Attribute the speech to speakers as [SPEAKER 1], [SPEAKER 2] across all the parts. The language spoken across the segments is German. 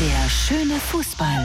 [SPEAKER 1] Der schöne Fußball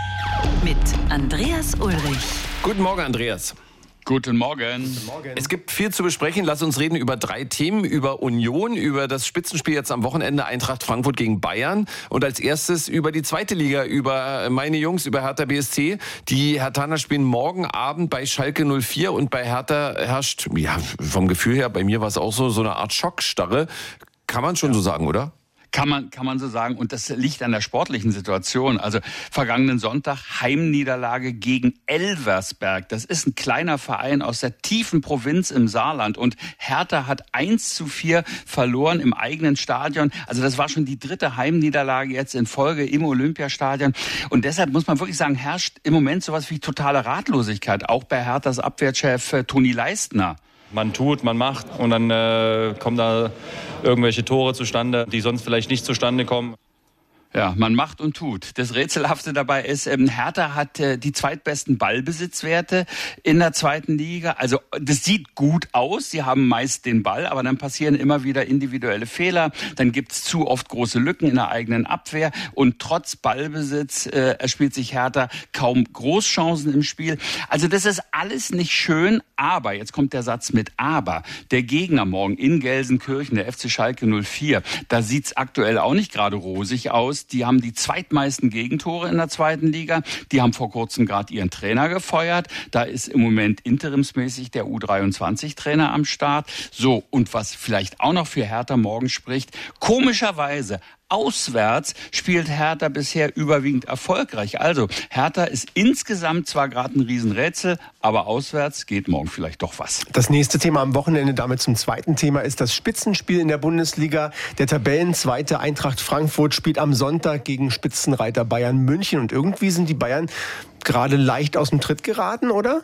[SPEAKER 1] mit Andreas Ulrich.
[SPEAKER 2] Guten Morgen, Andreas.
[SPEAKER 3] Guten Morgen.
[SPEAKER 2] Es gibt viel zu besprechen. Lass uns reden über 3 Themen. Über Union, über das Spitzenspiel jetzt am Wochenende Eintracht Frankfurt gegen Bayern. Und als erstes über die zweite Liga, über meine Jungs, über Hertha BSC. Die Herthaner spielen morgen Abend bei Schalke 04 und bei Hertha herrscht, ja, vom Gefühl her, bei mir war es auch so eine Art Schockstarre. Kann man schon so sagen, oder?
[SPEAKER 3] Kann man so sagen. Und das liegt an der sportlichen Situation. Also vergangenen Sonntag Heimniederlage gegen Elversberg. Das ist ein kleiner Verein aus der tiefen Provinz im Saarland. Und Hertha hat 1:4 verloren im eigenen Stadion. Also das war schon die 3. Heimniederlage jetzt in Folge im Olympiastadion. Und deshalb muss man wirklich sagen, herrscht im Moment sowas wie totale Ratlosigkeit. Auch bei Herthas Abwehrchef Toni Leistner.
[SPEAKER 4] Man tut, man macht und dann kommen da irgendwelche Tore zustande, die sonst vielleicht nicht zustande kommen.
[SPEAKER 3] Ja, man macht und tut. Das Rätselhafte dabei ist, Hertha hat die zweitbesten Ballbesitzwerte in der zweiten Liga. Also das sieht gut aus, sie haben meist den Ball, aber dann passieren immer wieder individuelle Fehler. Dann gibt's zu oft große Lücken in der eigenen Abwehr. Und trotz Ballbesitz erspielt sich Hertha kaum Großchancen im Spiel. Also das ist alles nicht schön, aber, jetzt kommt der Satz mit aber, der Gegner morgen in Gelsenkirchen, der FC Schalke 04, da sieht's aktuell auch nicht gerade rosig aus. Die haben die zweitmeisten Gegentore in der zweiten Liga. Die haben vor kurzem gerade ihren Trainer gefeuert. Da ist im Moment interimsmäßig der U23-Trainer am Start. So, und was vielleicht auch noch für Hertha morgen spricht, komischerweise, auswärts spielt Hertha bisher überwiegend erfolgreich. Also Hertha ist insgesamt zwar gerade ein Riesenrätsel, aber auswärts geht morgen vielleicht doch was.
[SPEAKER 5] Das nächste Thema am Wochenende, damit zum zweiten Thema, ist das Spitzenspiel in der Bundesliga. Der Tabellenzweite Eintracht Frankfurt spielt am Sonntag gegen Spitzenreiter Bayern München. Und irgendwie sind die Bayern gerade leicht aus dem Tritt geraten, oder?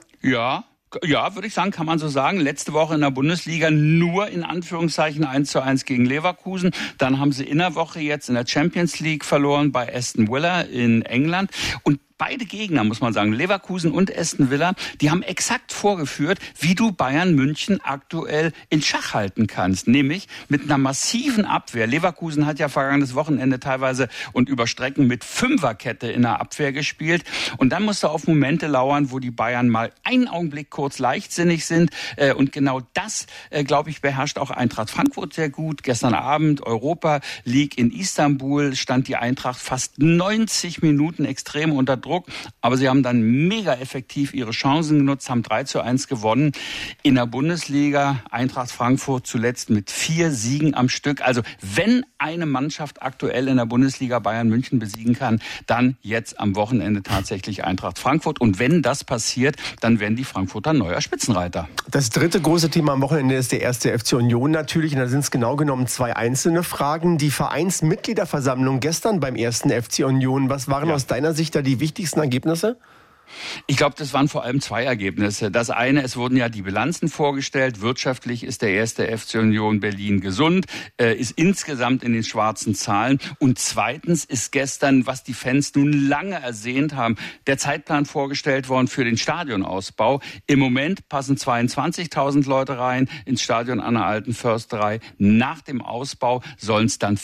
[SPEAKER 3] Ja, würde ich sagen, kann man so sagen. Letzte Woche in der Bundesliga nur in Anführungszeichen 1:1 gegen Leverkusen. Dann haben sie in der Woche jetzt in der Champions League verloren bei Aston Villa in England. Und beide Gegner, muss man sagen, Leverkusen und Aston Villa, die haben exakt vorgeführt, wie du Bayern München aktuell in Schach halten kannst. Nämlich mit einer massiven Abwehr. Leverkusen hat ja vergangenes Wochenende teilweise und über Strecken mit 5er-Kette in der Abwehr gespielt. Und dann musst du auf Momente lauern, wo die Bayern mal einen Augenblick kurz leichtsinnig sind. Und genau das, glaube ich, beherrscht auch Eintracht Frankfurt sehr gut. Gestern Abend Europa League in Istanbul stand die Eintracht fast 90 Minuten extrem unter Druck. Aber sie haben dann mega effektiv ihre Chancen genutzt, haben 3:1 gewonnen. In der Bundesliga Eintracht Frankfurt zuletzt mit 4 Siegen am Stück. Also wenn eine Mannschaft aktuell in der Bundesliga Bayern München besiegen kann, dann jetzt am Wochenende tatsächlich Eintracht Frankfurt. Und wenn das passiert, dann werden die Frankfurter neuer Spitzenreiter.
[SPEAKER 5] Das dritte große Thema am Wochenende ist der erste FC Union natürlich. Und da sind es genau genommen 2 einzelne Fragen. Die Vereinsmitgliederversammlung gestern beim ersten FC Union. Was waren aus deiner Sicht da die wichtigsten Ergebnisse?
[SPEAKER 3] Ich glaube, das waren vor allem 2 Ergebnisse. Das eine, es wurden ja die Bilanzen vorgestellt. Wirtschaftlich ist der erste FC Union Berlin gesund, ist insgesamt in den schwarzen Zahlen. Und zweitens ist gestern, was die Fans nun lange ersehnt haben, der Zeitplan vorgestellt worden für den Stadionausbau. Im Moment passen 22.000 Leute rein ins Stadion an der Alten Försterei. Nach dem Ausbau sollen es dann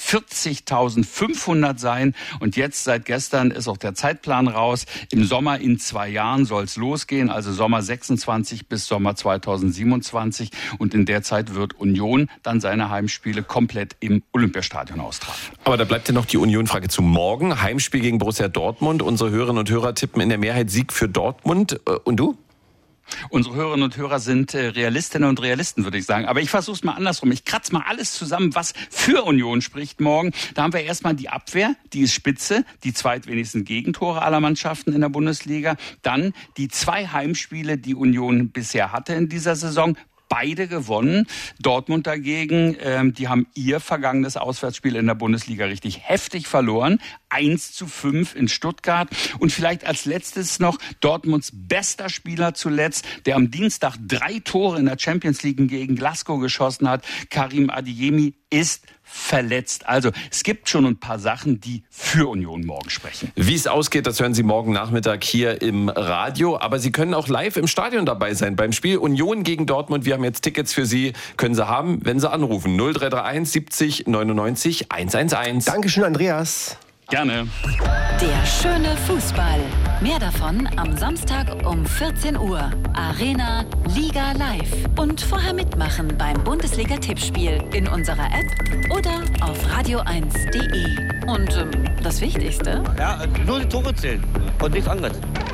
[SPEAKER 3] 40.500 sein. Und jetzt seit gestern ist auch der Zeitplan raus. Im Sommer in 2 Jahren soll es losgehen, also Sommer 26 bis Sommer 2027. Und in der Zeit wird Union dann seine Heimspiele komplett im Olympiastadion austragen.
[SPEAKER 2] Aber da bleibt ja noch die Union-Frage zu morgen. Heimspiel gegen Borussia Dortmund. Unsere Hörerinnen und Hörer tippen in der Mehrheit Sieg für Dortmund. Und du?
[SPEAKER 3] Unsere Hörerinnen und Hörer sind Realistinnen und Realisten, würde ich sagen. Aber ich versuche es mal andersrum. Ich kratze mal alles zusammen, was für Union spricht morgen. Da haben wir erstmal die Abwehr, die ist spitze, die zweitwenigsten Gegentore aller Mannschaften in der Bundesliga. Dann die 2 Heimspiele, die Union bisher hatte in dieser Saison. Beide gewonnen. Dortmund dagegen, die haben ihr vergangenes Auswärtsspiel in der Bundesliga richtig heftig verloren. 1:5 in Stuttgart. Und vielleicht als letztes noch Dortmunds bester Spieler zuletzt, der am Dienstag 3 Tore in der Champions League gegen Glasgow geschossen hat. Karim Adeyemi ist verletzt. Also es gibt schon ein paar Sachen, die für Union morgen sprechen.
[SPEAKER 2] Wie es ausgeht, das hören Sie morgen Nachmittag hier im Radio. Aber Sie können auch live im Stadion dabei sein beim Spiel Union gegen Dortmund. Wir haben jetzt Tickets für Sie. Können Sie haben, wenn Sie anrufen. 0331 70 99 111.
[SPEAKER 5] Dankeschön, Andreas.
[SPEAKER 3] Gerne.
[SPEAKER 1] Der schöne Fußball. Mehr davon am Samstag um 14 Uhr. Arena Liga Live. Und vorher mitmachen beim Bundesliga-Tippspiel in unserer App oder auf radio1.de. Und das Wichtigste?
[SPEAKER 6] Ja, nur die Tore zählen und nichts anderes.